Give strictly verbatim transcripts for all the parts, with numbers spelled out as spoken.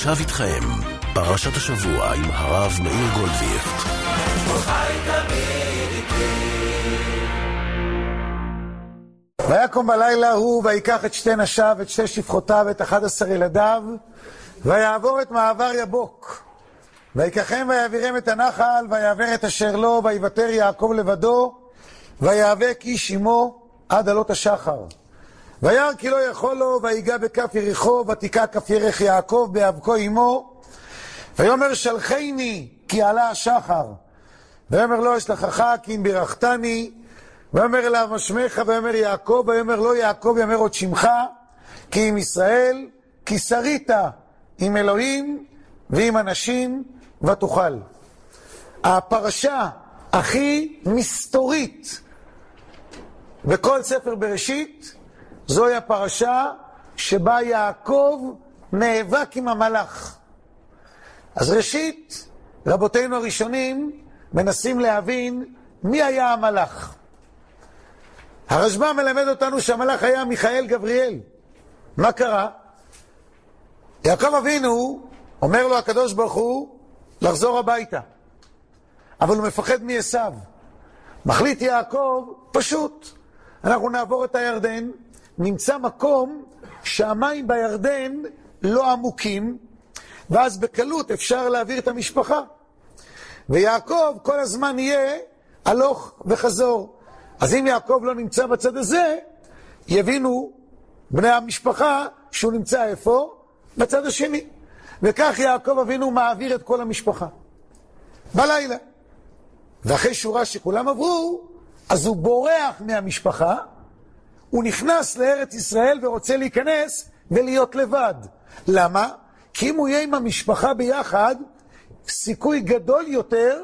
ועכשיו איתכם, פרשת השבוע עם הרב מאיר גולדווירט. ויקום בלילה הוא ויקח את שתי נשיו, את שתי שפחותיו, את אחד עשר ילדיו, ויעבור את מעבר יבוק. ויקחם ויעבירם את הנחל, ויעבר את אשר לו, ויוותר יעקב לבדו, ויאבק איש עמו עד עלות השחר. וירא כי לא יכול לו, ויגע בכף יריחו, ותיקע כף ירך יעקב באבקו עמו. ויאמר שלחני כי עלה השחר. ויאמר לו אשלחך כי אם ברכתני. ויאמר אליו מה שמך, ויאמר יעקב. ויאמר לו יעקב, יאמר עוד שמך, כי עם ישראל, כי שרית עם אלוהים ועם אנשים ותוכל. הפרשה הכי מסתורית בכל ספר בראשית, זוהי הפרשה שבה יעקב נאבק עם המלאך. אז ראשית, רבותינו הראשונים מנסים להבין מי היה המלאך. הרשב"ם מלמד אותנו שהמלאך היה מיכאל גבריאל. מה קרה? יעקב אבינו אומר לו הקדוש ברוך הוא לחזור הביתה, אבל הוא מפחד מעשיו. מחליט יעקב פשוט, אנחנו נעבור את הירדן, נמצא מקום שהמים בירדן לא עמוקים, ואז בקלות אפשר להעביר את המשפחה. ויעקב כל הזמן יהיה הלוך וחזור. אז אם יעקב לא נמצא בצד הזה, יבינו בני המשפחה שהוא נמצא איפה? בצד השני. וכך יעקב אבינו מעביר את כל המשפחה בלילה. ואחרי שורה שכולם עברו, אז הוא בורח מהמשפחה, הוא נכנס לארץ ישראל ורוצה להיכנס ולהיות לבד. למה? כי אם הוא יהיה עם המשפחה ביחד, סיכוי גדול יותר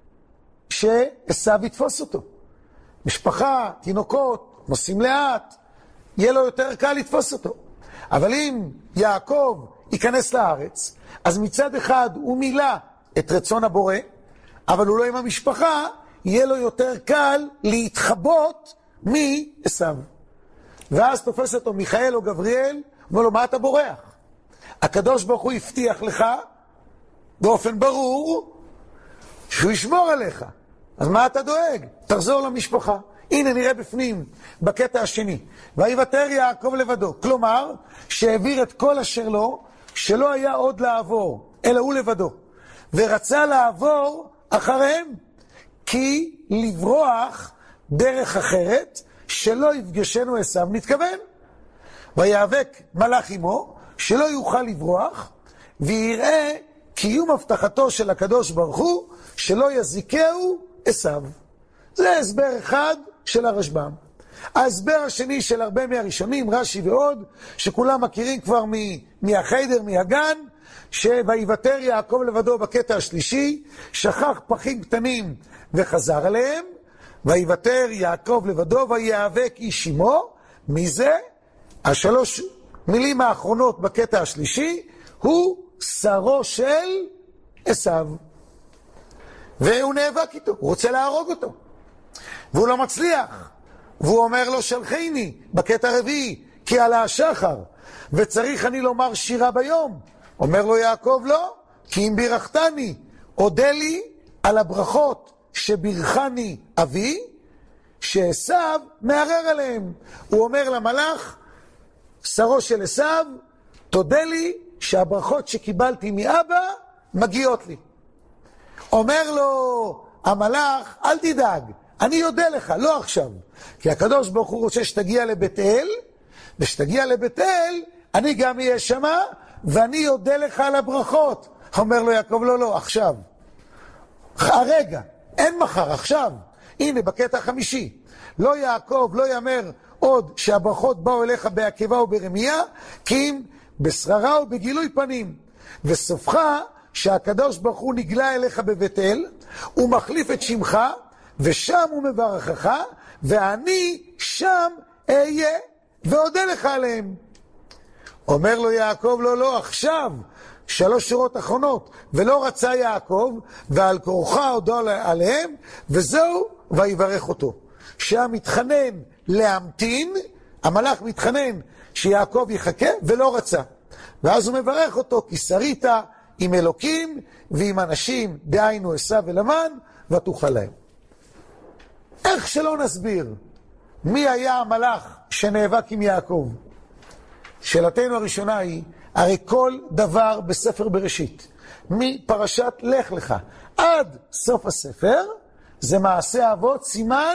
שעשיו יתפוס אותו. משפחה, תינוקות, נוסעים לאט, יהיה לו יותר קל לתפוס אותו. אבל אם יעקב ייכנס לארץ, אז מצד אחד הוא מילא את רצון הבורא, אבל הוא לא עם המשפחה, יהיה לו יותר קל להתחבות מעשיו. ואז תופס אותו מיכאל או גבריאל, אומר לו, מה אתה בורח? הקדוש ברוך הוא הבטיח לך באופן ברור שהוא ישמור עליך. אז מה אתה דואג? תחזור למשפחה. הנה נראה בפנים, בקטע השני. ויוותר יעקב לבדו. כלומר, שהעביר את כל אשר לו, שלא היה עוד לעבור, אלא הוא לבדו. ורצה לעבור אחריהם, כי לברוח דרך אחרת, שלא יפגשנו עשיו נתכוון. ויאבק מלאך עמו, שלא יוכל לברוח, ויראה קיום הבטחתו של הקדוש ברוך הוא, שלא יזיקהו עשיו. זה הסבר אחד של הרשב"ם. ההסבר השני של הרבה מהראשונים, רש"י ועוד, שכולם מכירים כבר מהחדר, מהגן, שויוותר יעקב לבדו בקטע השלישי, שכח פחים קטנים וחזר עליהם, ויוותר יעקב לבדו ויאבק איש עמו. מזה, השלוש מילים האחרונות בקטע השלישי, הוא שרו של עשיו. והוא נאבק איתו, הוא רוצה להרוג אותו. והוא לא מצליח. והוא אומר לו שלחני בקטע הרביעי, כי עלה השחר, וצריך אני לומר שירה ביום. אומר לו יעקב לא, כי אם ברכתני, עודה לי על הברכות שברכני אבי, שעשיו מערער עליהם. הוא אומר למלאך, שרו של עשיו, תודה לי שהברכות שקיבלתי מאבא מגיעות לי. אומר לו המלאך, אל תדאג, אני יודע לך, לא עכשיו. כי הקדוש ברוך הוא רוצה שתגיע לבית אל, ושתגיע לבית אל, אני גם אהיה שמה, ואני יודע לך על הברכות. אומר לו יעקב, לא, לא, עכשיו. הרגע, אין מחר, עכשיו. הנה, בקטע החמישי. לא יעקב, לא יאמר עוד שהברכות באו אליך בעקיבא וברמיה, כי אם בשררה ובגילוי פנים. וסופך שהקדוש ברוך הוא נגלה אליך בבית אל, הוא מחליף את שמך, ושם הוא מברכך, ואני שם אהיה ועודה לך עליהם. אומר לו יעקב, לא, לא, עכשיו, שלוש שורות אחרונות, ולא רצה יעקב, ועל כורחה הודה עליהם, וזהו, ויברך אותו. שם מתחנן להמתין, המלאך מתחנן שיעקב יחכה, ולא רצה. ואז הוא מברך אותו, כי שרית עם אלוקים ועם אנשים, דהיינו עשיו ולבן, ותוכל להם. איך שלא נסביר מי היה המלאך שנאבק עם יעקב? שאלתנו הראשונה היא, הרי כל דבר בספר בראשית, מפרשת לך לך עד סוף הספר, זה מעשה אבות סימן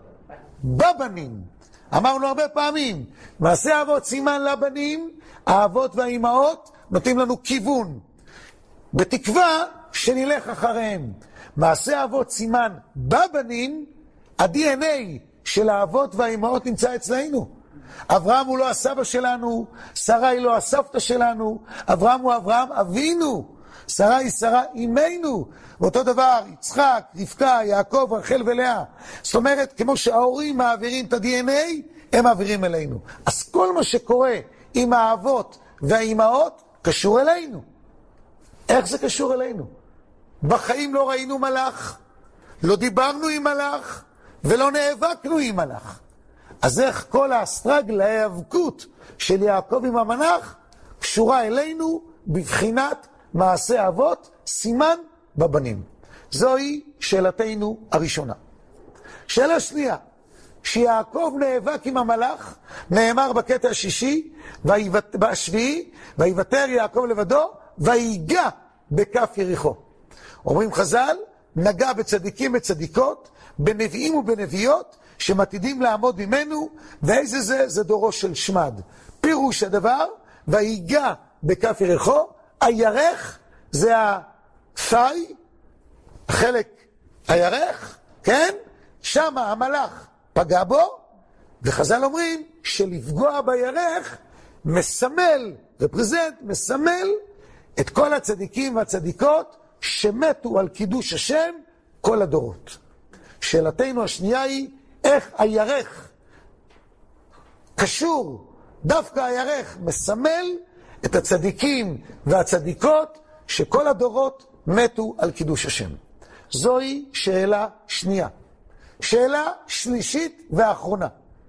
בבנים. אמרנו הרבה פעמים, מעשה אבות סימן לבנים, האבות והאימהות נותנים לנו כיוון, בתקווה שנלך אחריהם. מעשה אבות סימן בבנים, ה-די אן איי של האבות והאימהות נמצא אצלנו. אברהם הוא לא הסבא שלנו, שרה היא לא הסבתא שלנו, אברהם הוא אברהם אבינו, שרה היא שרה אימנו, ואותו דבר יצחק, רבקה, יעקב, רחל ולאה. זאת אומרת, כמו שההורים מעבירים את ה-די אן איי, הם מעבירים אלינו. אז כל מה שקורה עם האבות והאימהות קשור אלינו. איך זה קשור אלינו? בחיים לא ראינו מלאך, לא דיברנו עם מלאך, ולא נאבקנו עם מלאך. אז איך כל האסטרגל, ההיאבקות של יעקב עם המלאך, קשורה אלינו בבחינת מעשה אבות, סימן בבנים. זוהי שאלתנו הראשונה. שאלה שנייה, שיעקב נאבק עם המלאך, נאמר בקטע השישי, בשביעי, ויוותר יעקב לבדו, ויגע בכף יריחו. אומרים חז"ל, נגע בצדיקים וצדיקות, בנביאים ובנביאות, שמתידים לעמוד ממנו, ואיזה זה? זה דורו של שמד. פירוש הדבר, ויגע בכף יריחו, הירך זה הפי, החלק הירך, כן? שם המלאך פגע בו, וחז"ל אומרים שלפגוע בירך מסמל, רפרזנט, מסמל את כל הצדיקים והצדיקות שמתו על קידוש השם כל הדורות. שאלתנו השנייה היא, איך הירך קשור, דווקא הירך מסמל את הצדיקים והצדיקות שכל הדורות מתו על קידוש השם. זוהי שאלה שנייה. שאלה שלישית ואחרונה.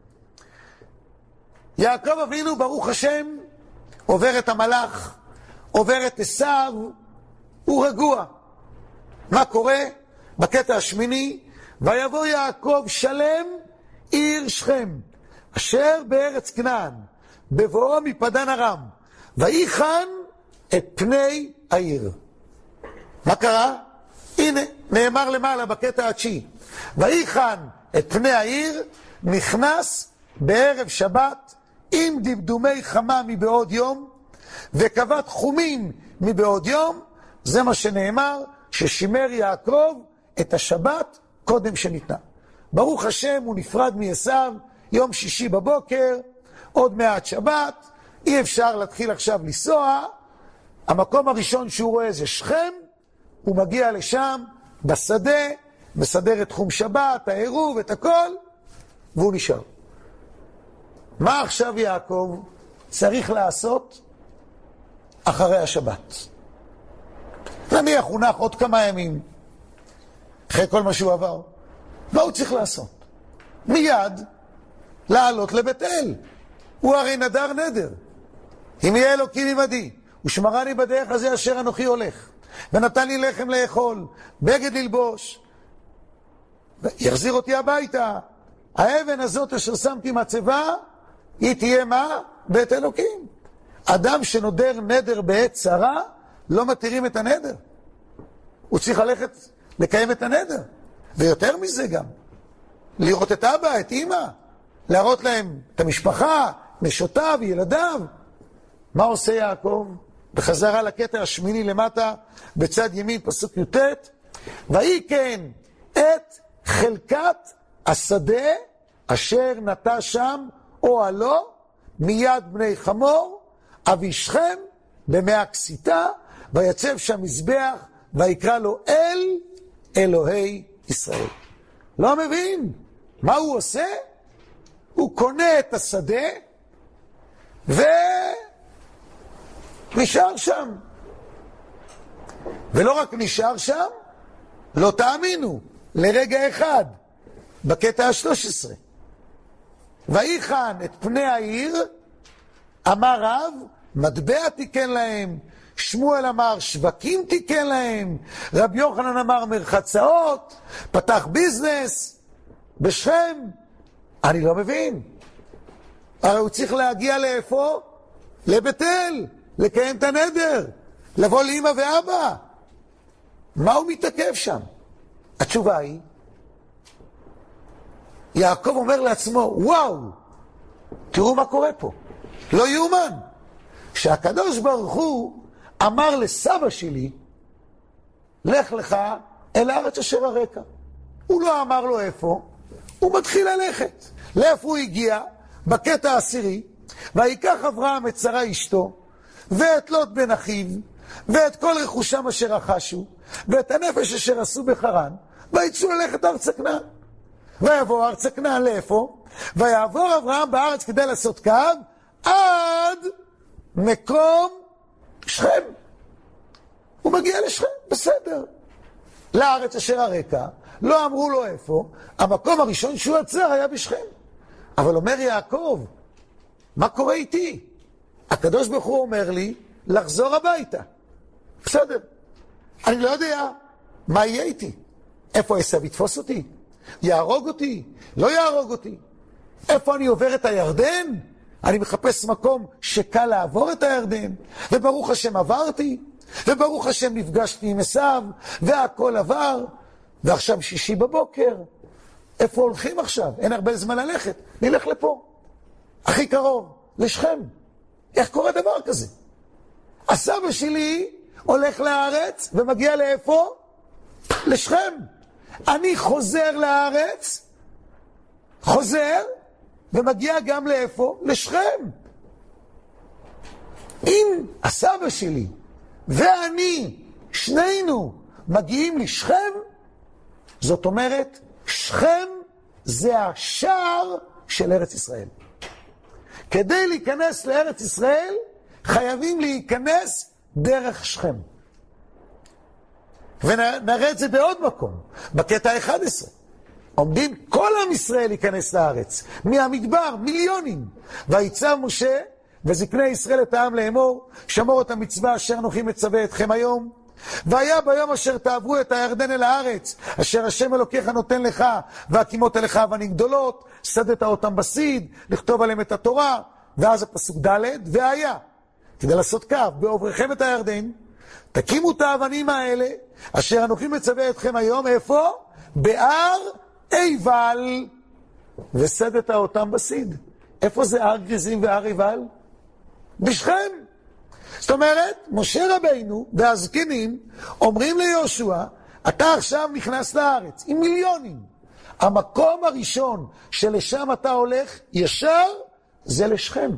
יעקב אבינו ברוך השם עובר את המלאך, עובר את עשיו, הוא רגוע. מה קורה? בקטע השמיני, ויבוא יעקב שלם עיר שכם, אשר בארץ כנען, בבואו מפדן ארם, ויחן את פני העיר. מה קרה? הנה, נאמר למעלה בקטע התשיעי. ויחן את פני העיר, נכנס בערב שבת, עם דמדומי חמה מבעוד יום, וקבע תחומים מבעוד יום. זה מה שנאמר, ששימר יעקב את השבת קודם שניתנה. ברוך השם, הוא נפרד מעשיו, יום שישי בבוקר, עוד מעט שבת, אי אפשר להתחיל עכשיו לנסוע. המקום הראשון שהוא רואה זה שכם, הוא מגיע לשם בשדה, מסדר את תחום שבת, העירוב, את הכל, והוא נשאר. מה עכשיו יעקב צריך לעשות אחרי השבת? נניח הוא נח עוד כמה ימים, אחרי כל מה שהוא עבר. מה הוא צריך לעשות? מיד לעלות לבית אל. הוא הרי נדר נדר. אם יהיה אלוקים עמדי, ושמרני בדרך הזה אשר אנוכי הולך, ונתן לי לחם לאכול, בגד ללבוש, יחזיר אותי הביתה. האבן הזאת אשר שמתי מצבה, היא תהיה מה? בית אלוקים. אדם שנודר נדר בעת צרה, לא מתירים את הנדר. הוא צריך ללכת לקיים את הנדר. ויותר מזה גם, לראות את אבא, את אמא, להראות להם את המשפחה, נשותיו, ילדיו. מה עושה יעקב? בחזרה לקטע השמיני למטה, בצד ימין, פסוק י"ט, ויהי כן את חלקת השדה אשר נטע שם אוהלו מיד בני חמור, אבי שכם במאה כסיתה, ויצב שם מזבח, ויקרא לו אל אלוהי ישראל. לא מבין מה הוא עושה? הוא קונה את השדה ונשאר שם. ולא רק נשאר שם, לא תאמינו, לרגע אחד, בקטע ה-שלוש עשרה. ויחן את פני העיר, אמר רב, מטבע תיקן להם, שמואל אמר שווקים תיקן להם, רבי יוחנן אמר מרחצאות, פתח ביזנס בשכם. אני לא מבין. הרי הוא צריך להגיע לאיפה? לבית אל, לקיים את הנדר, לבוא לאמא ואבא. מה הוא מתעכב שם? התשובה היא, יעקב אומר לעצמו, וואו, תראו מה קורה פה. לא יאומן. שהקדוש ברוך הוא אמר לסבא שלי, לך לך אל הארץ אשר הרקע. הוא לא אמר לו איפה, הוא מתחיל ללכת. לאיפה הוא הגיע? בקטע העשירי, ויקח אברהם את שרה אשתו, ואת לוט בן אחיו, ואת כל רכושם אשר רכשו, ואת הנפש אשר עשו בחרן, ויצאו ללכת ארץ כנען. ויבוא ארץ כנען לאיפה? ויעבור אברהם בארץ כדי לעשות קו, עד מקום שכם. הוא מגיע לשכם, בסדר. לארץ אשר הרקע, לא אמרו לו איפה, המקום הראשון שהוא עצר היה בשכם. אבל אומר יעקב, מה קורה איתי? הקדוש ברוך הוא אומר לי לחזור הביתה. בסדר. אני לא יודע מה יהיה איתי. איפה עשיו יתפוס אותי? יהרוג אותי? לא יהרוג אותי? איפה אני עובר את הירדן? אני מחפש מקום שקל לעבור את הירדן, וברוך השם עברתי, וברוך השם נפגשתי עם עשיו, והכל עבר, ועכשיו שישי בבוקר. איפה הולכים עכשיו? אין הרבה זמן ללכת. נלך לפה. הכי קרוב, לשכם. איך קורה דבר כזה? הסבא שלי הולך לארץ ומגיע לאיפה? לשכם. אני חוזר לארץ, חוזר, ומגיע גם לאיפה? לשכם. אם הסבא שלי ואני, שנינו, מגיעים לשכם, זאת אומרת, שכם זה השער של ארץ ישראל. כדי להיכנס לארץ ישראל, חייבים להיכנס דרך שכם. ונראה את זה בעוד מקום, בקטע ה-אחד עשר. עומדים כל עם ישראל להיכנס לארץ, מהמדבר, מיליונים. ויצב משה וזקני ישראל את העם לאמור, שמור את המצווה אשר אנוכי מצווה אתכם היום. והיה ביום אשר תעברו את הירדן אל הארץ, אשר השם אלוקיך נותן לך, והקימות אליך אבנים גדולות, שדדת אותם בסיד, לכתוב עליהם את התורה. ואז הפסוק ד' והיה, כדי לעשות קו, בעוברכם את הירדן, תקימו את האבנים האלה, אשר אנוכי מצווה אתכם היום, איפה? בהר עיבל, ושדדת אותם בסיד. איפה זה הר גריזים והר עיבל? בשכם. זאת אומרת, משה רבינו והזקנים אומרים ליהושע, אתה עכשיו נכנס לארץ עם מיליונים. המקום הראשון שלשם אתה הולך ישר זה לשכם.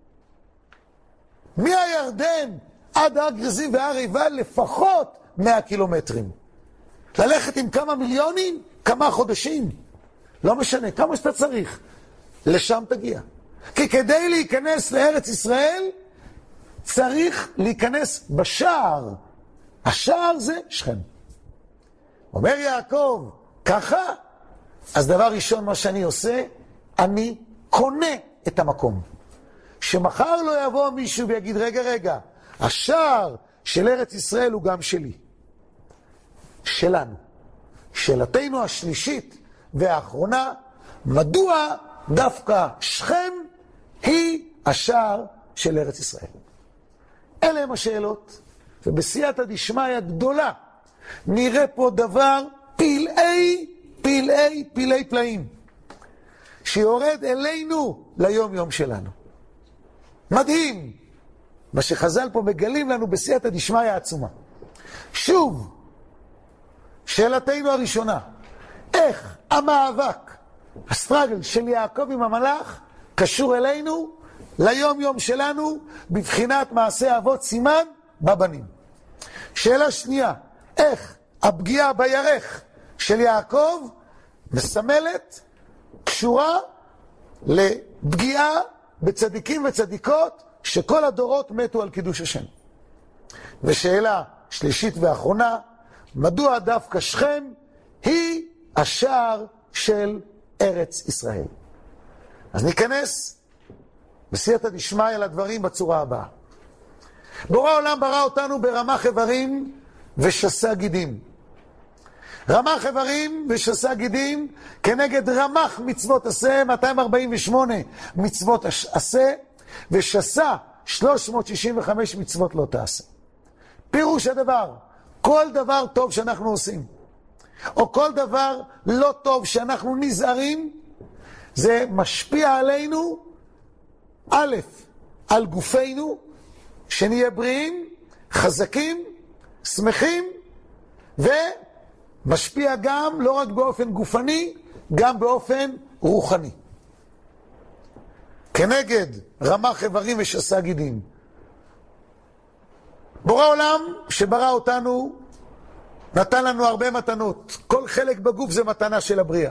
מהירדן עד הר גריזים והר עיבל לפחות מאה קילומטרים. ללכת עם כמה מיליונים, כמה חודשים. לא משנה, כמה שאתה צריך. לשם תגיע. כי כדי להיכנס לארץ ישראל, צריך להיכנס בשער. השער זה שכם. אומר יעקב, ככה? אז דבר ראשון מה שאני עושה, אני קונה את המקום. שמחר לא יבוא מישהו ויגיד, רגע, רגע, השער של ארץ ישראל הוא גם שלי. שלנו. שאלתנו השלישית והאחרונה, מדוע דווקא שכם היא השער של ארץ ישראל? אלה הם השאלות, ובסייעתא דשמיא גדולה נראה פה דבר פלאי, פלאי, פלאי פלאים, שיורד אלינו ליום יום שלנו. מדהים, מה שחז"ל פה מגלים לנו בסייעתא דשמיא העצומה. שוב, שאלתנו הראשונה, איך המאבק, הסטרגל של יעקב עם המלאך, קשור אלינו, ליום יום שלנו, בבחינת מעשה אבות סימן בבנים. שאלה שנייה, איך הפגיעה בירך של יעקב מסמלת, קשורה לפגיעה בצדיקים וצדיקות, שכל הדורות מתו על קידוש השם. ושאלה שלישית ואחרונה, מדוע דווקא שכם היא השער של ארץ ישראל? אז ניכנס בסייעתא דשמיא לדברים בצורה הבאה. בורא העולם ברא אותנו ברמ"ח איברים ושס"ה גידים. רמ"ח איברים ושס"ה גידים כנגד רמ"ח מצוות עשה, מאתיים ארבעים ושמונה מצוות עשה, ושס"ה שלוש מאות שישים וחמש מצוות לא תעשה. פירוש הדבר, כל דבר טוב שאנחנו עושים, או כל דבר לא טוב שאנחנו נזהרים, זה משפיע עלינו, א', על גופנו, שנהיה בריאים, חזקים, שמחים, ומשפיע גם לא רק באופן גופני, גם באופן רוחני. כנגד רמ"ח איברים ושס"ה גידים. בורא עולם שברא אותנו נתן לנו הרבה מתנות. כל חלק בגוף זה מתנה של הבריאה.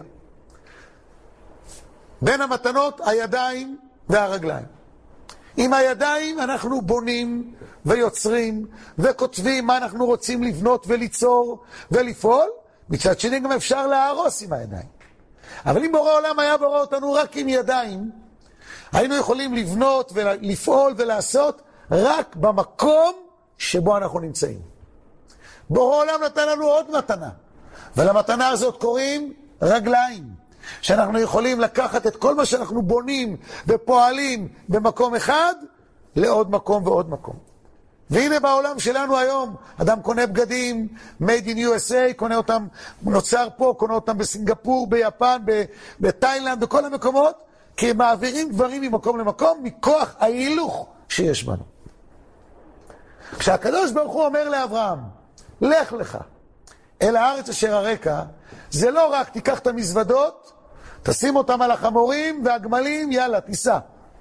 בין המתנות הידיים והרגליים. עם הידיים אנחנו בונים ויוצרים וכותבים מה אנחנו רוצים לבנות וליצור ולפעול. מצד שני גם אפשר להרוס עם הידיים. אבל אם בורא עולם היה בורא אותנו רק עם ידיים, היינו יכולים לבנות ולפעול ולעשות רק במקום שבו אנחנו נמצאים. בורא עולם נתן לנו עוד מתנה, ולמתנה הזאת קוראים רגליים, שאנחנו יכולים לקחת את כל מה שאנחנו בונים ופועלים במקום אחד לעוד מקום ועוד מקום. והנה בעולם שלנו היום, אדם קונה בגדים, made in U S A, קונה אותם, נוצר פה, קונה אותם בסינגפור, ביפן, בתאילנד, בכל המקומות, כי הם מעבירים דברים ממקום למקום, מכוח ההילוך שיש בנו. כשהקדוש ברוך הוא אומר לאברהם, לך לך אל הארץ אשר הרקע, זה לא רק תיקח את המזוודות, תשים אותם על החמורים והגמלים, יאללה, תיסע.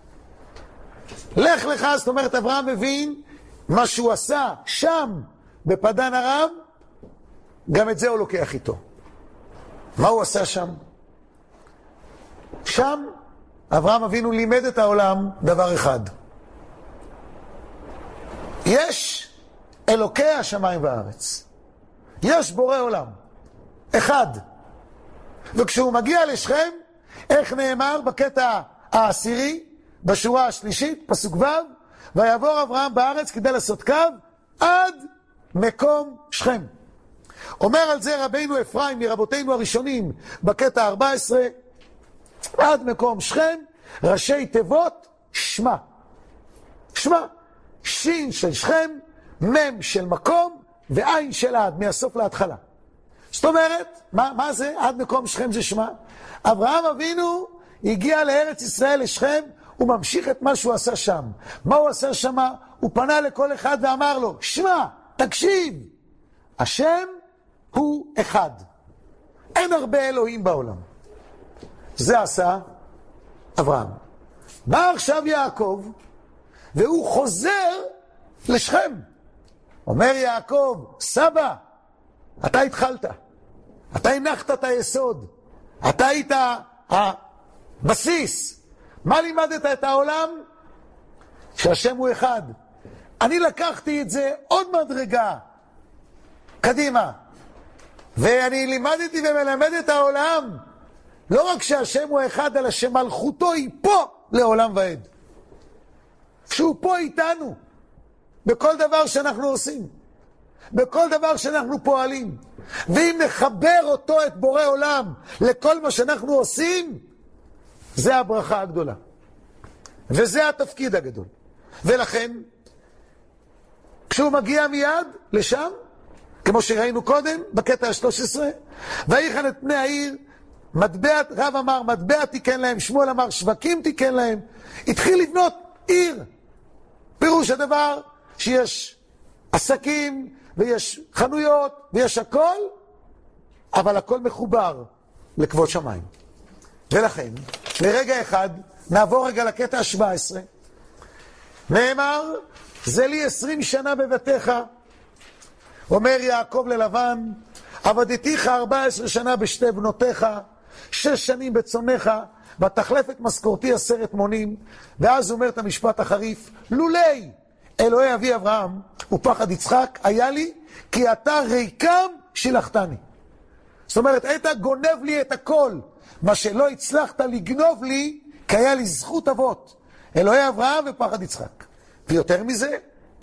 לך לך, זאת אומרת, אברהם מבין מה שהוא עשה שם, בפדן ארם, גם את זה הוא לוקח איתו. מה הוא עשה שם? שם אברהם אבינו לימד את העולם דבר אחד. יש אלוקי השמיים והארץ. יש בורא עולם. אחד. וכשהוא מגיע לשכם, איך נאמר בקטע העשירי, בשורה השלישית, פסוק ו', ויעבור אברהם בארץ כדי לעשות קו עד מקום שכם. אומר על זה רבינו אפרים מרבותינו הראשונים בקטע ארבע עשרה, עד מקום שכם, ראשי תיבות שמה. שמה. שין של שכם, מם של מקום, ועין של עד, מהסוף להתחלה. זאת אומרת, מה, מה זה? עד מקום שכם זה שמה. אברהם אבינו הגיע לארץ ישראל לשכם, הוא ממשיך את מה שהוא עשה שם. מה הוא עשה שם? הוא פנה לכל אחד ואמר לו, שמע, תקשיב, השם הוא אחד. אין הרבה אלוהים בעולם. זה עשה אברהם. בא עכשיו יעקב, והוא חוזר לשכם. אומר יעקב, סבא, אתה התחלת. אתה הנחת את היסוד. אתה היית הבסיס. מה לימדת את העולם? שהשם הוא אחד. אני לקחתי את זה עוד מדרגה קדימה. ואני לימדתי ומלמד את העולם. לא רק שהשם הוא אחד, אלא שמלכותו היא פה לעולם ועד. שהוא פה איתנו. בכל דבר שאנחנו עושים. בכל דבר שאנחנו פועלים. ואם נחבר אותו, את בורא עולם, לכל מה שאנחנו עושים, זה הברכה הגדולה. וזה התפקיד הגדול. ולכן, כשהוא מגיע מיד לשם, כמו שראינו קודם, בקטע ה-שלוש עשרה, ויחן את פני העיר, מטבע, רב אמר, מטבע תיקן להם, שמואל אמר, שווקים תיקן להם, התחיל לבנות עיר. פירוש הדבר שיש עסקים, ויש חנויות, ויש הכל, אבל הכל מחובר לכבוד שמיים. ולכן, לרגע אחד, נעבור רגע לקטע ה-שבע עשרה. נאמר, זה לי עשרים שנה בביתך. אומר יעקב ללבן, עבדתיך ארבע עשרה שנה בשתי בנותיך, שש שנים בצונך, ותחלף את משכורתי עשרת מונים. ואז הוא אומר את המשפט החריף, לולי אלוהי אבי אברהם ופחד יצחק היה לי, כי אתה ריקם שילחתני. זאת אומרת, היית גונב לי את הכל, מה שלא הצלחת לגנוב לי, כי היה לי זכות אבות, אלוהי אברהם ופחד יצחק. ויותר מזה,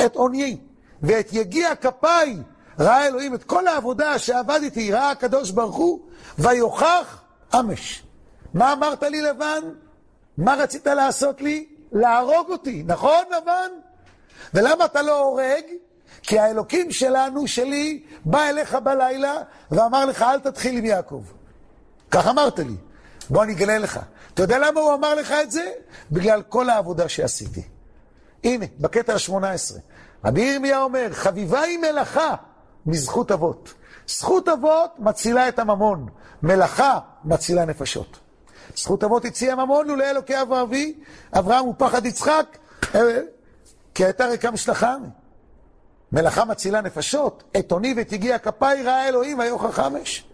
את עוני ואת יגיע כפיי, ראה אלוהים את כל העבודה שעבדתי, ראה הקדוש ברוך הוא, ויוכח אמש. מה אמרת לי לבן? מה רצית לעשות לי? להרוג אותי, נכון לבן? ולמה אתה לא הורג? כי האלוקים שלנו, שלי, בא אליך בלילה ואמר לך אל תתחיל עם יעקב. כך אמרת לי. בוא אני אגלה לך. אתה יודע למה הוא אמר לך את זה? בגלל כל העבודה שעשיתי. הנה, בקטע ה-שמונה עשרה. רבי ירמיה אומר, חביבה היא מלאכה מזכות אבות. זכות אבות מצילה את הממון. מלאכה מצילה נפשות. זכות אבות הציע ממון ולאלוקי אברהם, אברהם ופחד יצחק, כי הייתה ריקה משלחה. מלאכה מצילה נפשות, את עוני ואת יגיע כפיי, ראה אלוהים ויוכח אמש.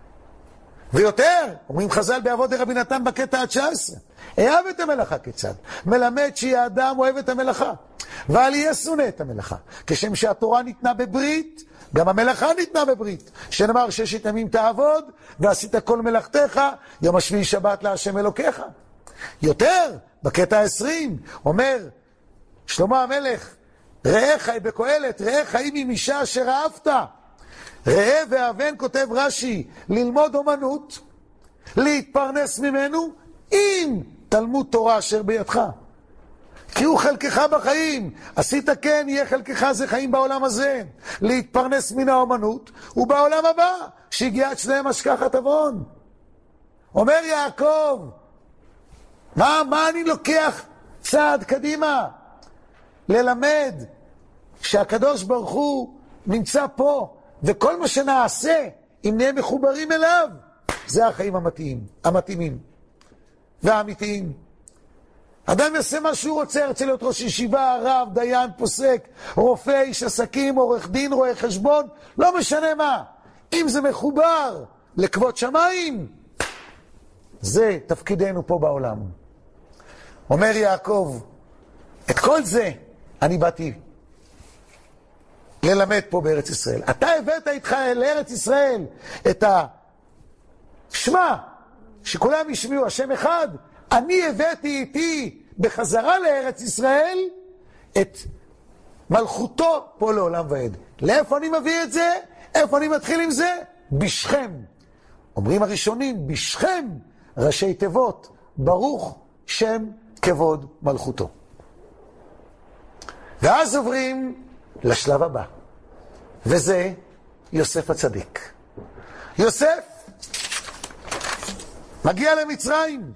ויותר, אומרים חז"ל בעבוד רבי נתן בקטע ה-תשע עשרה, אהב את המלאכה כיצד? מלמד שיהיה אדם אוהב את המלאכה, ואל יהיה שונא את המלאכה. כשם שהתורה ניתנה בברית, גם המלאכה ניתנה בברית. שנאמר ששת ימים תעבוד, ועשית כל מלאכתך, יום השביעי שבת להשם אלוקיך. יותר, בקטע ה-עשרים, אומר שלמה המלך, ראה חי בקהלת, ראה חיים עם אישה אשר אהבת. ראה ואבן, כותב רש"י, ללמוד אומנות, להתפרנס ממנו, עם תלמוד תורה אשר בידך. כי הוא חלקך בחיים, עשית כן, יהיה חלקך זה חיים בעולם הזה. להתפרנס מן האומנות, ובעולם הבא, שהגיע אצלם השכחת עוון. אומר יעקב, מה, מה אני לוקח צעד קדימה? ללמד שהקדוש ברוך הוא נמצא פה, וכל מה שנעשה, אם נהיה מחוברים אליו, זה החיים המתאימים, המתאימים והאמיתיים. אדם יעשה מה שהוא רוצה, ירצה להיות ראש ישיבה, רב, דיין, פוסק, רופא, איש עסקים, עורך דין, רואה חשבון, לא משנה מה. אם זה מחובר לכבוד שמיים, זה תפקידנו פה בעולם. אומר יעקב, את כל זה אני באתי ללמד פה בארץ ישראל. אתה הבאת איתך לארץ ישראל את השמה, שכולם ישמיעו השם אחד. אני הבאתי איתי בחזרה לארץ ישראל את מלכותו פה לעולם ועד. לאיפה אני מביא את זה? איפה אני מתחיל עם זה? בשכם. אומרים הראשונים, בשכם ראשי תיבות, ברוך שם כבוד מלכותו. ואז עוברים לשלב הבא, וזה יוסף הצדיק. יוסף מגיע למצרים,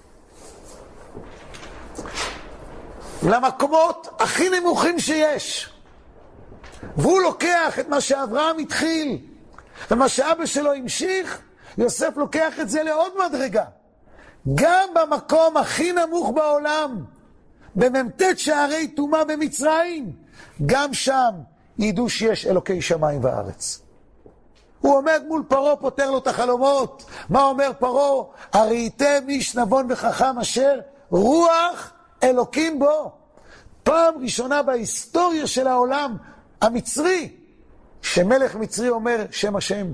למקומות הכי נמוכים שיש, והוא לוקח את מה שאברהם התחיל ומה שאבא שלו המשיך. יוסף לוקח את זה לעוד מדרגה, גם במקום הכי נמוך בעולם, בממתת שערי תומה במצרים, גם שם ידעו שיש אלוקי שמיים וארץ. הוא עומד מול פרו, פותר לו את החלומות. מה אומר פרו? הראיתם איש נבון וחכם אשר רוח אלוקים בו. פעם ראשונה בהיסטוריה של העולם המצרי שמלך מצרי אומר שם השם.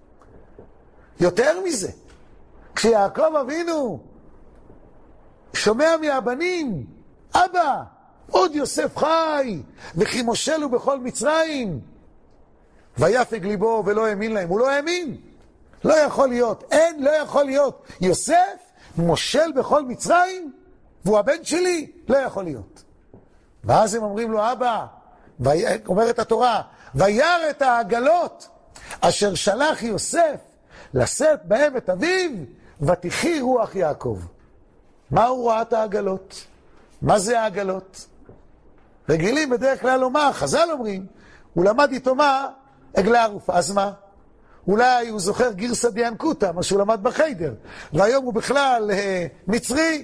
יותר מזה, כשיעקב אבינו שומע מהבנים, אבא, עוד יוסף חי, וכי מושל הוא בכל מצרים, ויפג ליבו ולא האמין להם. הוא לא האמין, לא יכול להיות, אין, לא יכול להיות. יוסף מושל בכל מצרים, והוא הבן שלי, לא יכול להיות. ואז הם אומרים לו, אבא, אומרת התורה, וירא את העגלות אשר שלח יוסף לשאת בהם את אביו, ותחי רוח יעקב. מה הוא ראה את העגלות? מה זה העגלות? רגילים בדרך כלל לומר, חז"ל אומרים, הוא למד איתו מה? עגלה ערופה. אז מה? אולי הוא זוכר גירסא דינקותא, מה שהוא למד בחיידר, והיום הוא בכלל אה, מצרי.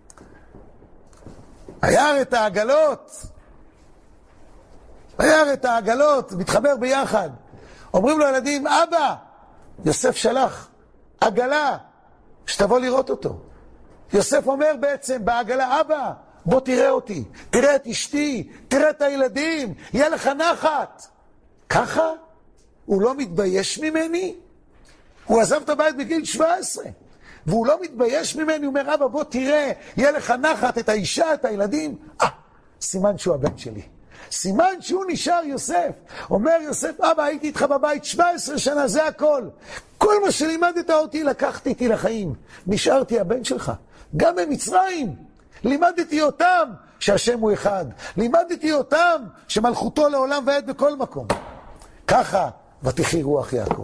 היער את העגלות, היער את העגלות, מתחבר ביחד. אומרים לו ילדים, אבא, יוסף שלח עגלה, שתבוא לראות אותו. יוסף אומר בעצם בעגלה, אבא, בוא תראה אותי, תראה את אשתי, תראה את הילדים, יהיה לך נחת. ככה? הוא לא מתבייש ממני? הוא עזב את הבית בגיל שבע עשרה, והוא לא מתבייש ממני, הוא אומר, אבא, בוא תראה, יהיה לך נחת, את האישה, את הילדים. אה, סימן שהוא הבן שלי. סימן שהוא נשאר יוסף. אומר יוסף, אבא, הייתי איתך בבית שבע עשרה שנה, זה הכל. כל מה שלימדת אותי, לקחתי איתי לחיים. נשארתי הבן שלך. גם במצרים. לימדתי אותם שהשם הוא אחד. לימדתי אותם שמלכותו לעולם ועד בכל מקום. ככה ותחי רוח יעקב.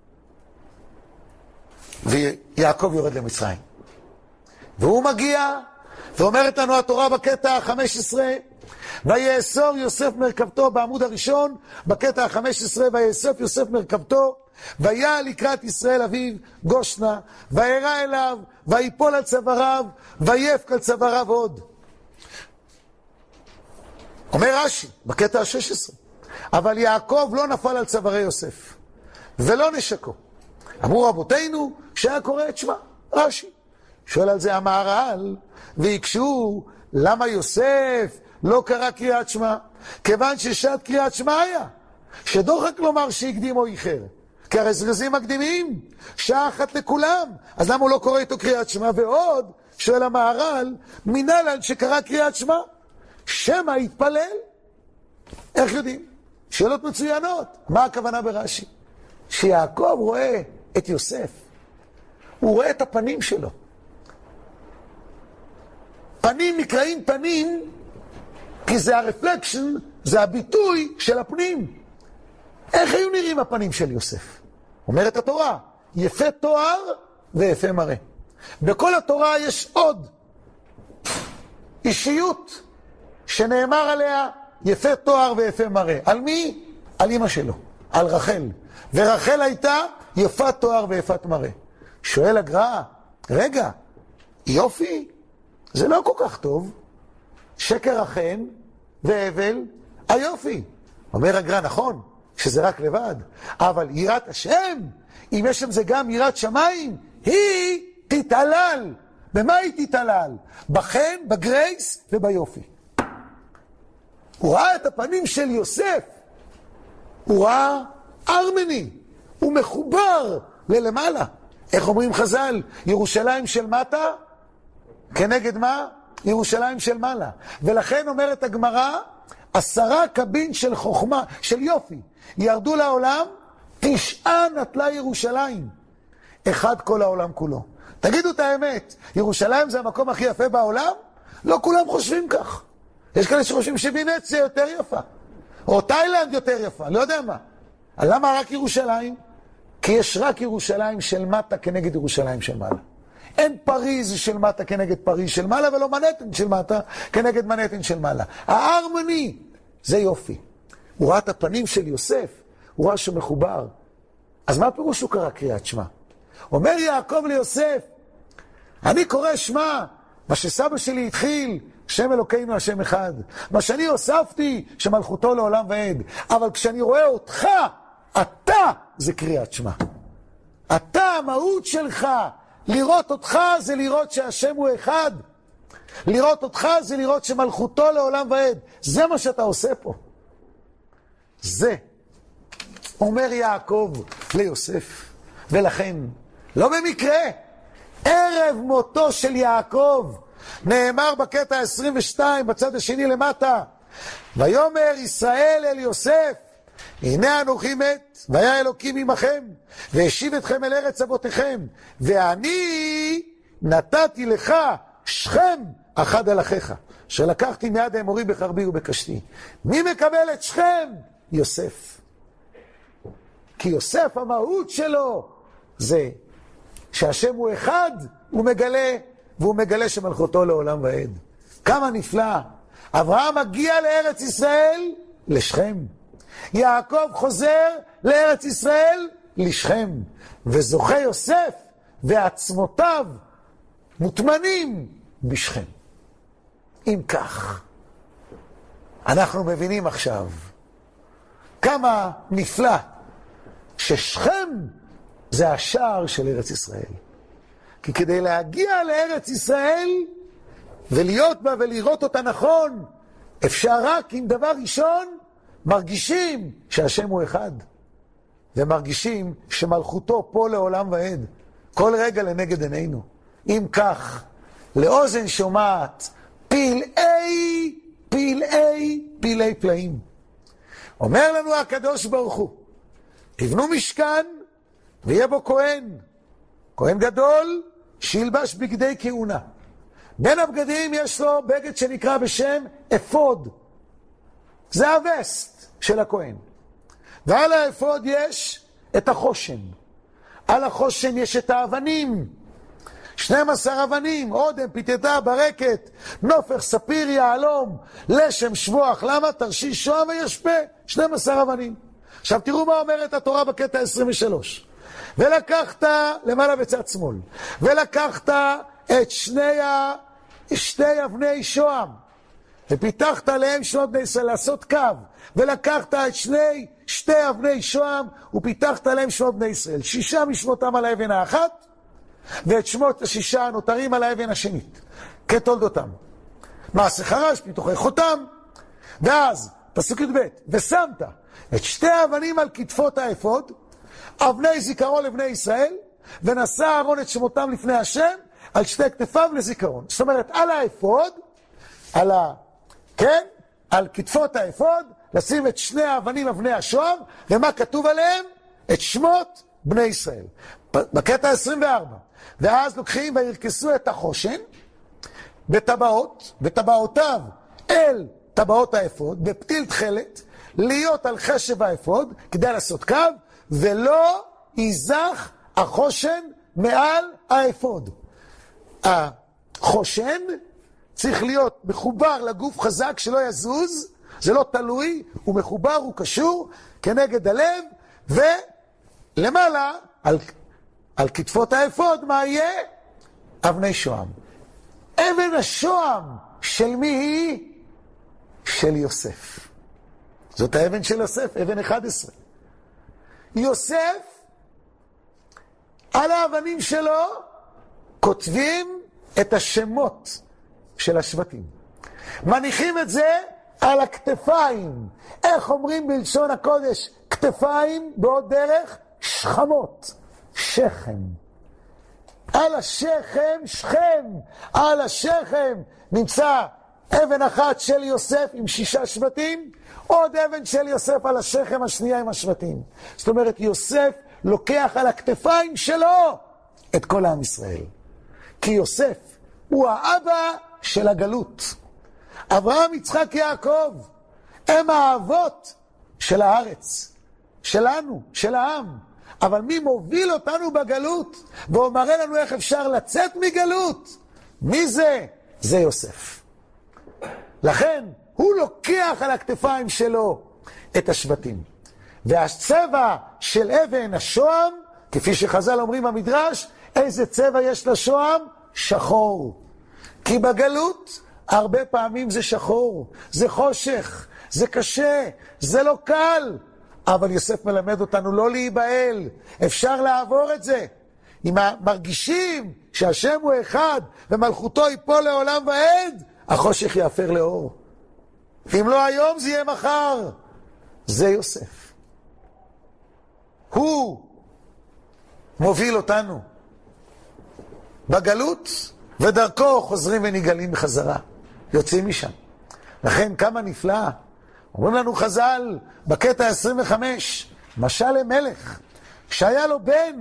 ויעקב יורד למצרים. והוא מגיע, ואומרת לנו התורה בקטע ה-חמש עשרה, ויאסור יוסף מרכבתו בעמוד הראשון, בקטע ה-חמש עשרה, ויאסוף יוסף מרכבתו, ויעל לקראת ישראל אביו גושנה, וירא אליו, ויפול על צוואריו, ויפק על צוואריו עוד. אומר רש"י, בקטע ה-שש עשרה, אבל יעקב לא נפל על צווארי יוסף, ולא נשקו. אמרו רבותינו שהיה קורא את שמה, רש"י. שואל על זה המהר"ל, ויקשו למה יוסף לא קרא קריאת שמה? כיוון ששעת קריאת שמה היה, שדוחק לומר שהקדים או איחר. כי הרי זרזים מקדימים, שעה אחת לכולם, אז למה הוא לא קורא איתו קריאת שמה? ועוד, שואל המהר"ל, מנהלן שקרא קריאת שמה, שמה התפלל. איך יודעים? שאלות מצוינות. מה הכוונה ברש"י? שיעקב רואה את יוסף, הוא רואה את הפנים שלו. פנים נקראים פנים, כי זה הרפלקשן, זה הביטוי של הפנים. איך היו נראים הפנים של יוסף? אומרת התורה, יפה תואר ויפה מראה. בכל התורה יש עוד אישיות שנאמר עליה יפה תואר ויפה מראה. על מי? על אמא שלו, על רחל. ורחל הייתה יפת תואר ויפת מראה. שואל הגר"א, רגע, יופי? זה לא כל כך טוב. שקר החן והבל היופי. אומר הגר"א, נכון, שזה רק לבד, אבל יראת השם, אם יש שם זה גם יראת שמיים, היא תתעלל. במה היא תתעלל? בחן, בגרייס וביופי. הוא ראה את הפנים של יוסף, הוא ראה ארמני, הוא מחובר ללמעלה. איך אומרים חז"ל? ירושלים של מטה כנגד מה? ירושלים של מעלה. ולכן אומרת הגמרא, עשרה קבין של חוכמה, של יופי, ירדו לעולם, תשעה נטלה ירושלים. אחד כל העולם כולו. תגידו את האמת, ירושלים זה המקום הכי יפה בעולם? לא כולם חושבים כך. יש כאלה שחושבים שוונציה יותר יפה, או תאילנד יותר יפה, לא יודע מה. למה רק ירושלים? כי יש רק ירושלים של מטה כנגד ירושלים של מעלה. אין פריז של מטה כנגד פריז של מעלה, ולא מנהטן של מטה כנגד מנהטן של מעלה. הארמני, זה יופי. הוא ראה את הפנים של יוסף, הוא ראה שהוא מחובר. אז מה פירוש הוא קרא קריאת שמה? אומר יעקב ליוסף, אני קורא שמה, מה שסבא שלי התחיל, שם אלוקינו השם אחד. מה שאני הוספתי, שמלכותו לעולם ועד. אבל כשאני רואה אותך, אתה זה קריאת שמה. אתה, המהות שלך, לראות אותך זה לראות שהשם הוא אחד. לראות אותך זה לראות שמלכותו לעולם ועד. זה מה שאתה עושה פה. זה. אומר יעקב ליוסף. ולכן, לא במקרה, ערב מותו של יעקב, נאמר בקטע עשרים ושתיים, בצד השני למטה, ויאמר ישראל אל יוסף, הנה אנוכי מת, והיה אלוקים עמכם, והשיב אתכם אל ארץ אבותיכם, ואני נתתי לך שכם אחד על אחיך, שלקחתי מיד האמורי בחרבי ובקשתי. מי מקבל את שכם? יוסף. כי יוסף המהות שלו זה שהשם הוא אחד, הוא מגלה, והוא מגלה שמלכותו לעולם ועד. כמה נפלא. אברהם מגיע לארץ ישראל לשכם. יעקב חוזר לארץ ישראל לשכם. וזוכה יוסף ועצמותיו מוטמנים בשכם. אם כך, אנחנו מבינים עכשיו כמה נפלא ששכם זה השער של ארץ ישראל. כי כדי להגיע לארץ ישראל ולהיות בה ולראות אותה נכון, אפשר רק עם דבר ראשון מרגישים שהשם הוא אחד, ומרגישים שמלכותו פה לעולם ועד, כל רגע לנגד עינינו. אם כך, לאוזן שומעת, פלאי, פלאי פילי פלאים. אומר לנו הקדוש ברוך הוא, תבנו משכן ויהיה בו כהן, כהן גדול שילבש בגדי כהונה. בין הבגדים יש לו בגד שנקרא בשם אפוד, זה הווסט של הכהן. ועל האפוד יש את החושן, על החושן יש את האבנים, שנים עשר אבנים, אודם, פיתתה, ברקת, נופך, ספיר, יעלום, לשם, שבוח, למה? תרשיש, שוהם וישפה, שנים עשר אבנים. עכשיו תראו מה אומרת התורה בקטע עשרים ושלוש. ולקחת, למעלה בצד שמאל, ולקחת את שני, ה... שתי אבני שוהם, ופיתחת עליהם שמות בני ישראל, לעשות קו, ולקחת את שני, שתי אבני שוהם, ופיתחת עליהם שמות בני ישראל, שישה משמותם על האבן האחת, ואת שמות השישה הנותרים על האבן השנית, כתולדותם. מעשה חרש, פיתוחי חותם. ואז, פסוק י"ב, ושמת את שתי האבנים על כתפות האפוד, אבני זיכרון לבני ישראל, ונשא אהרון את שמותם לפני השם, על שתי כתפיו לזיכרון. זאת אומרת, על האפוד, על ה... כן? על כתפות האפוד, לשים את שני האבנים אבני השוהם, ומה כתוב עליהם? את שמות בני ישראל. בקטע עשרים וארבע. ואז לוקחים וירכסו את החושן בטבעות, וטבעותיו אל טבעות האפוד, בפתיל תחלת, להיות על חשב האפוד, כדי לעשות קו, ולא ייזך החושן מעל האפוד. החושן צריך להיות מחובר לגוף חזק, שלא יזוז, זה לא תלוי, הוא מחובר, הוא קשור, כנגד הלב, ולמעלה, על, על כתפות האפוד, מה יהיה? אבני שוהם. אבן השוהם של מי היא? של יוסף. זאת האבן של יוסף, אבן אחת עשרה. יוסף, על האבנים שלו, כותבים את השמות של השבטים. מניחים את זה על הכתפיים. איך אומרים בלשון הקודש? כתפיים, בעוד דרך, שכמות, שכם. על השכם, שכם. על השכם נמצא אבן אחת של יוסף עם שישה שבטים, עוד אבן של יוסף על השכם השנייה עם השבטים. זאת אומרת, יוסף לוקח על הכתפיים שלו את כל עם ישראל. כי יוסף הוא האבא של הגלות. אברהם, יצחק, יעקב, הם האבות של הארץ, שלנו, של העם. אבל מי מוביל אותנו בגלות ואומר לנו איך אפשר לצאת מגלות? מי זה? זה יוסף. לכן הוא לוקח על הכתפיים שלו את השבטים. והצבע של אבן השוהם, כפי שחז"ל אומרים במדרש, איזה צבע יש לשוהם? שחור. כי בגלות הרבה פעמים זה שחור, זה חושך, זה קשה, זה לא קל. אבל יוסף מלמד אותנו לא להיבהל, אפשר לעבור את זה. אם מרגישים שהשם הוא אחד ומלכותו ייפול לעולם ועד, החושך יהפך לאור. ואם לא היום זה יהיה מחר. זה יוסף. הוא מוביל אותנו בגלות, ודרכו חוזרים ונגלים בחזרה, יוצאים משם. לכן כמה נפלא. אומרים לנו חז"ל בקטע עשרים וחמש, משל למלך שהיה לו בן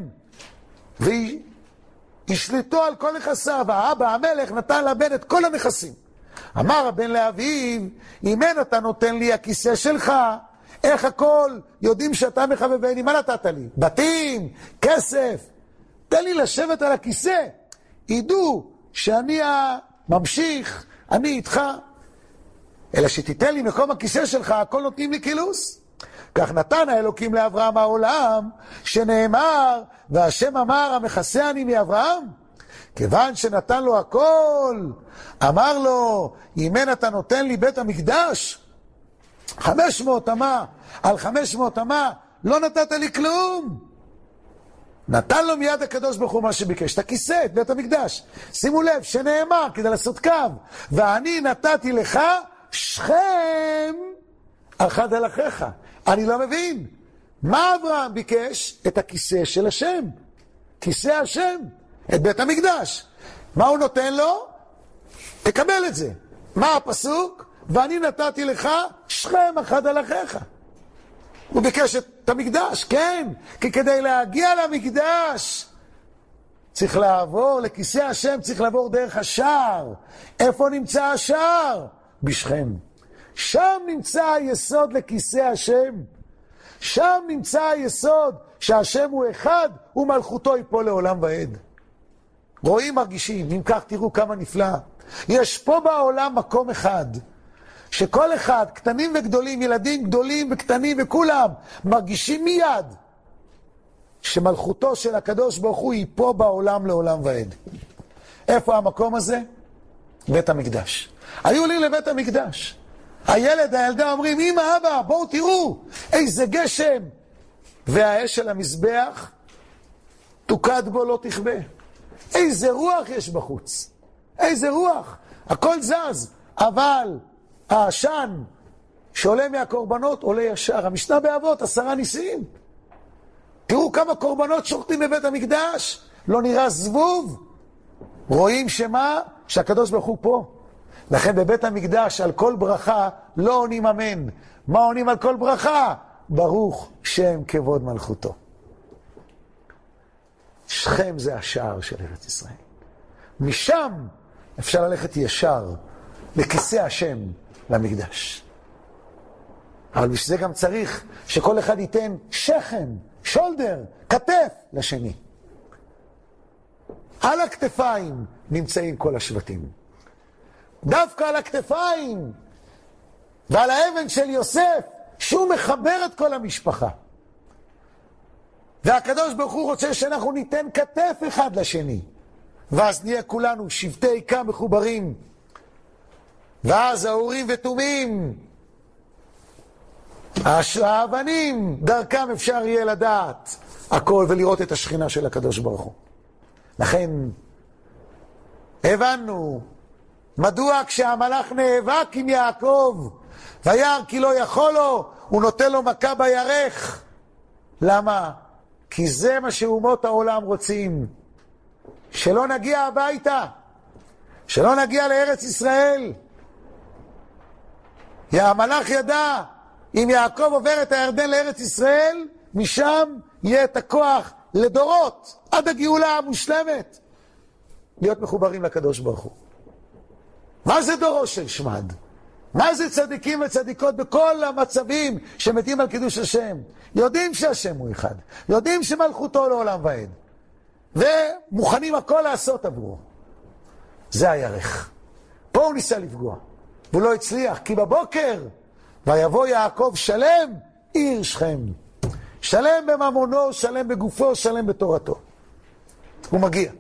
והשליטו על כל נכסיו. האבא המלך נתן לבן את כל הנכסים. אמר הבן לאביו, אם אין אתה נותן לי הכיסא שלך, איך הכל יודעים שאתה מחבבני? מה נתת לי? בתים, כסף, תן לי לשבת על הכיסא, ידעו שאני הממשיך, אני איתך. אלא שתיתן לי מקום הכיסא שלך, הכל נותנים לי קילוס. כך נתן האלוקים לאברהם העולם, שנאמר, והשם אמר, המכסה אני מאברהם. כיוון שנתן לו הכל, אמר לו, אם אין אתה נותן לי בית המקדש, חמש מאות אמה, על חמש מאות אמה, לא נתת לי כלום. נתן לו מיד הקדוש ברוך הוא מה שביקש, את הכיסא, את בית המקדש. שימו לב, שנאמר, כדי לעשות קו, ואני נתתי לך שכם אחד על אחיך. אני לא מבין. מה אברהם ביקש? את הכיסא של השם. כיסא השם. את בית המקדש. מה הוא נותן לו? תקבל את זה. מה הפסוק? ואני נתתי לך שכם אחד על אחיך. הוא ביקש את המקדש, כן, כי כדי להגיע למקדש צריך לעבור לכיסא השם, צריך לעבור דרך השער. איפה נמצא השער? בשכם. שם נמצא היסוד לכיסא השם. שם נמצא היסוד שהשם הוא אחד ומלכותו ייפול לעולם ועד. רואים, מרגישים, אם כך תראו כמה נפלא. יש פה בעולם מקום אחד, שכל אחד, קטנים וגדולים, ילדים גדולים וקטנים וכולם, מרגישים מיד שמלכותו של הקדוש ברוך הוא היא פה בעולם לעולם ועד. איפה המקום הזה? בית המקדש. היו לי לבית המקדש. הילד, הילדה אומרים, אמא, אבא, בואו תראו, איזה גשם. והאש של המזבח, תוקד בו לא תכבה. איזה רוח יש בחוץ. איזה רוח. הכל זז. אבל העשן שעולה מהקורבנות עולה ישר. המשנה באבות, עשרה ניסים. תראו כמה קורבנות שוחטים בבית המקדש. לא נראה זבוב. רואים שמה? שהקדוש ברוך הוא פה. לכן בבית המקדש על כל ברכה לא עונים אמן. מה עונים על כל ברכה? ברוך שם כבוד מלכותו. שכם זה השער של ארץ ישראל. משם אפשר ללכת ישר לכיסא השם למקדש. אבל בשביל זה גם צריך שכל אחד ייתן שכם, שולדר, כתף לשני. על הכתפיים נמצאים כל השבטים. דווקא על הכתפיים ועל האבן של יוסף, שהוא מחבר את כל המשפחה. והקדוש ברוך הוא רוצה שאנחנו ניתן כתף אחד לשני. ואז נהיה כולנו שבטי עיקר מחוברים. ואז האורים ותומים, האבנים, דרכם אפשר יהיה לדעת הכל ולראות את השכינה של הקדוש ברוך הוא. לכן הבנו מדוע כשהמלאך נאבק עם יעקב וירא כי לא יכול לו, הוא נותן לו מכה בירך. למה? כי זה מה שאומות העולם רוצים, שלא נגיע הביתה, שלא נגיע לארץ ישראל. המלאך ידע, אם יעקב עובר את הירדן לארץ ישראל, משם יהיה את הכוח לדורות עד הגאולה המושלמת להיות מחוברים לקדוש ברוך הוא. מה זה דורו של שמד? מה זה צדיקים וצדיקות בכל המצבים שמתים על קידוש השם? יודעים שהשם הוא אחד, יודעים שמלכותו לעולם ועד, ומוכנים הכל לעשות עבורו. זה הירך. פה הוא ניסה לפגוע והוא לא הצליח, כי בבוקר ויבוא יעקב שלם עיר שכם, שלם בממונו, שלם בגופו, שלם בתורתו. הוא מגיע,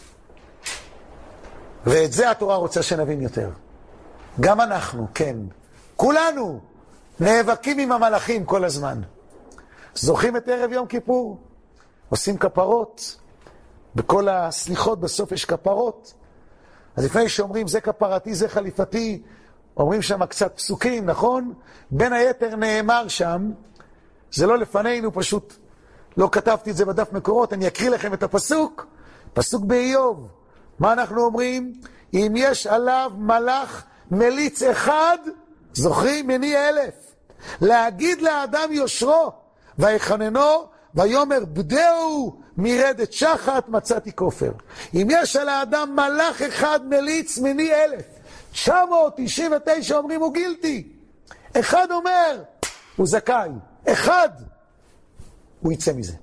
ואת זה התורה רוצה שנבין יותר. גם אנחנו, כן, כולנו נאבקים עם המלאכים כל הזמן. זוכרים את ערב יום כיפור? עושים כפרות, בכל הסליחות בסוף יש כפרות. אז לפני שאומרים זה כפרתי, זה חליפתי, אומרים שם קצת פסוקים, נכון? בין היתר נאמר שם, זה לא לפנינו, פשוט לא כתבתי את זה בדף מקורות, אני אקריא לכם את הפסוק, פסוק באיוב. מה אנחנו אומרים? אם יש עליו מלאך מליץ אחד, זוכרים? מני אלף. להגיד לאדם יושרו, ויחננו, ויאמר בדהו מרדת שחת מצאתי כופר. אם יש על האדם מלאך אחד מליץ מני אלף, תשע מאות תשעים ותשע אומרים הוא גילתי. אחד אומר, הוא זכאי. אחד, הוא יצא מזה.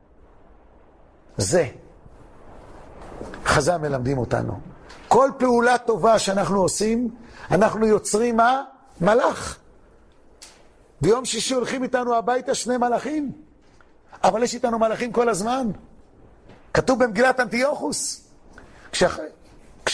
זה. חז"ל מלמדים אותנו. כל פעולה טובה שאנחנו עושים, אנחנו יוצרים מה? מלאך. ביום שישי הולכים איתנו הביתה שני מלאכים. אבל יש איתנו מלאכים כל הזמן. כתוב במגילת אנטיוכוס. כש... כש...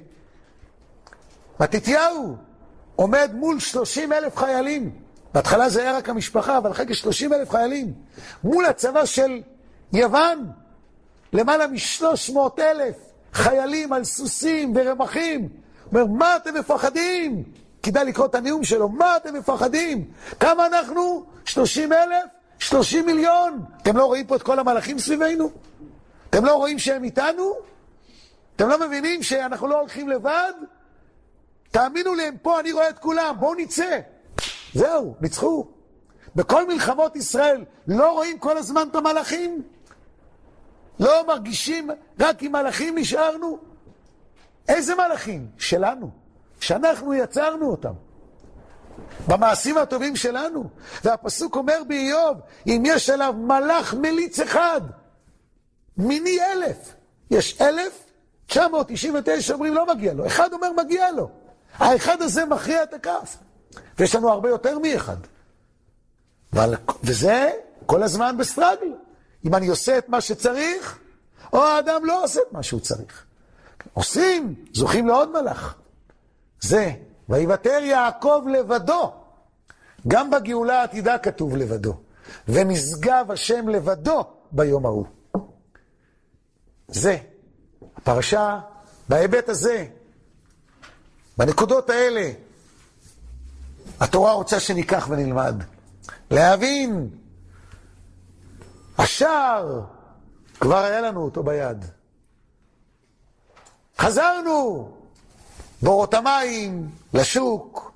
מתתיהו עומד מול שלושים אלף חיילים. בהתחלה זה היה רק המשפחה, אבל אחר כך שלושים אלף חיילים. מול הצבא של יוון, למעלה משלוש מאות אלף חיילים על סוסים ורמחים. הוא אומר, מה אתם מפחדים? כדאי לקרוא את הנאום שלו, מה אתם מפחדים? כמה אנחנו? שלושים אלף? שלושים מיליון? אתם לא רואים פה את כל המלאכים סביבנו? אתם לא רואים שהם איתנו? אתם לא מבינים שאנחנו לא הולכים לבד? תאמינו להם, פה אני רואה את כולם, בואו נצא. זהו, ניצחו. בכל מלחמות ישראל לא רואים כל הזמן את המלאכים? לא מרגישים רק עם מלאכים נשארנו? איזה מלאכים? שלנו. שאנחנו יצרנו אותם. במעשים הטובים שלנו. והפסוק אומר באיוב, אם יש עליו מלאך מליץ אחד, מיני אלף. יש אלף, תשע מאות תשעים ותשע אומרים לא מגיע לו. אחד אומר מגיע לו. האחד הזה מכריע את הכף. ויש לנו הרבה יותר מאחד. וזה כל הזמן בסטרגל. אם אני עושה את מה שצריך, או האדם לא עושה את מה שהוא צריך. עושים, זוכים לעוד מלאך. זה, ויוותר יעקב לבדו. גם בגאולה העתידה כתוב לבדו. ונשגב השם לבדו ביום ההוא. זה, הפרשה, בהיבט הזה, בנקודות האלה, התורה רוצה שניקח ונלמד. להבין, השער, כבר היה לנו אותו ביד. חזרנו, בורות המים, לשוק,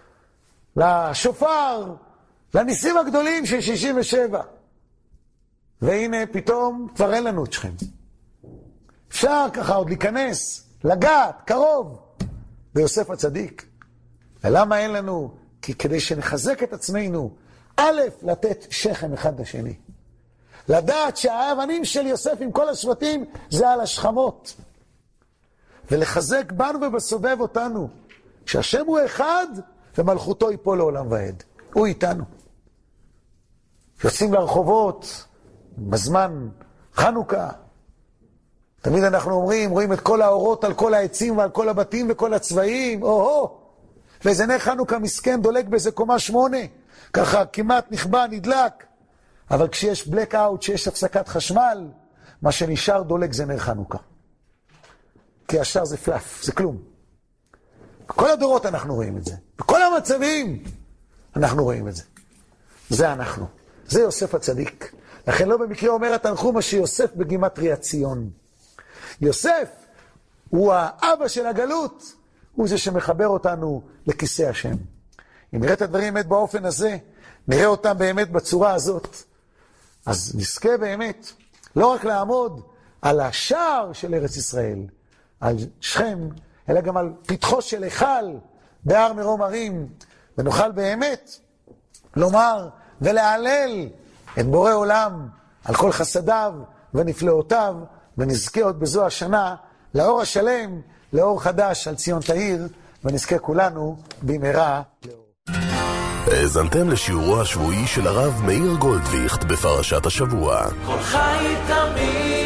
לשופר, לניסים הגדולים של שישים ושבע. והנה פתאום כבר אין לנו את שכם. אפשר ככה עוד להיכנס, לגעת, קרוב, ביוסף הצדיק. ולמה אין לנו? כי כדי שנחזק את עצמנו, א', לתת שכם אחד לשני. לדעת שהאבנים של יוסף עם כל השבטים זה על השכמות. ולחזק בנו ובסובב אותנו. שהשם הוא אחד ומלכותו ייפול לעולם ועד. הוא איתנו. יוצאים לרחובות בזמן חנוכה. תמיד אנחנו אומרים, רואים את כל האורות על כל העצים ועל כל הבתים וכל הצבעים. או-הו! ואיזה נר חנוכה מסכן דולק באיזה קומה שמונה. ככה כמעט נכבה, נדלק. אבל כשיש בלק אאוט, שיש הפסקת חשמל, מה שנשאר דולק זה נר חנוכה. כי השאר זה פלאף, זה כלום. בכל הדורות אנחנו רואים את זה. בכל המצבים אנחנו רואים את זה. זה אנחנו. זה יוסף הצדיק. לכן לא במקרה אומר התנחומה שיוסף בגימטריה ציון. יוסף הוא האבא של הגלות, הוא זה שמחבר אותנו לכיסא השם. אם נראה את הדברים באמת באופן הזה, נראה אותם באמת בצורה הזאת, אז נזכה באמת לא רק לעמוד על השער של ארץ ישראל, על שכם, אלא גם על פתחו של היכל בהר מרום הרים, ונוכל באמת לומר ולהלל את בורא עולם על כל חסדיו ונפלאותיו, ונזכה עוד בזו השנה לאור השלם, לאור חדש על ציון תאיר, ונזכה כולנו במהרה לאור. האזנתם לשיעורו השבועי של הרב מאיר גולדוויכט בפרשת השבוע. כל חי תמיד